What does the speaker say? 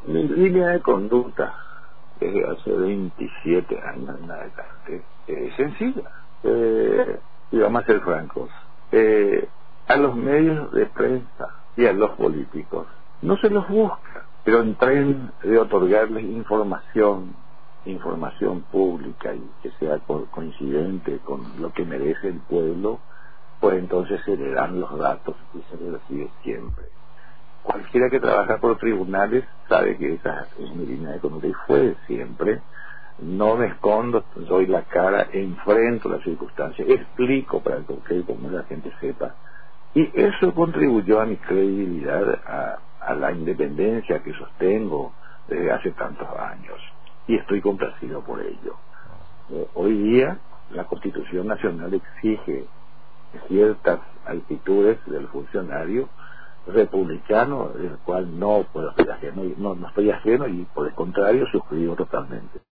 Mi línea de conducta desde hace 27 años en adelante es sencilla. Y vamos a ser francos. A los medios de prensa y a los políticos no se los busca, pero en tren de otorgarles información pública y que sea coincidente con lo que merece el pueblo, pues entonces se le dan los datos y se le recibe siempre. Cualquiera que trabaja por tribunales sabe que esa es mi línea de conducta y fue siempre. No me escondo, doy la cara, enfrento las circunstancias, explico para que como la gente sepa. Y eso contribuyó a mi credibilidad, a la independencia que sostengo desde hace tantos años. Y estoy complacido por ello. Hoy día la Constitución Nacional exige ciertas actitudes del funcionario republicano, del cual no estoy ajeno y por el contrario suscribo totalmente.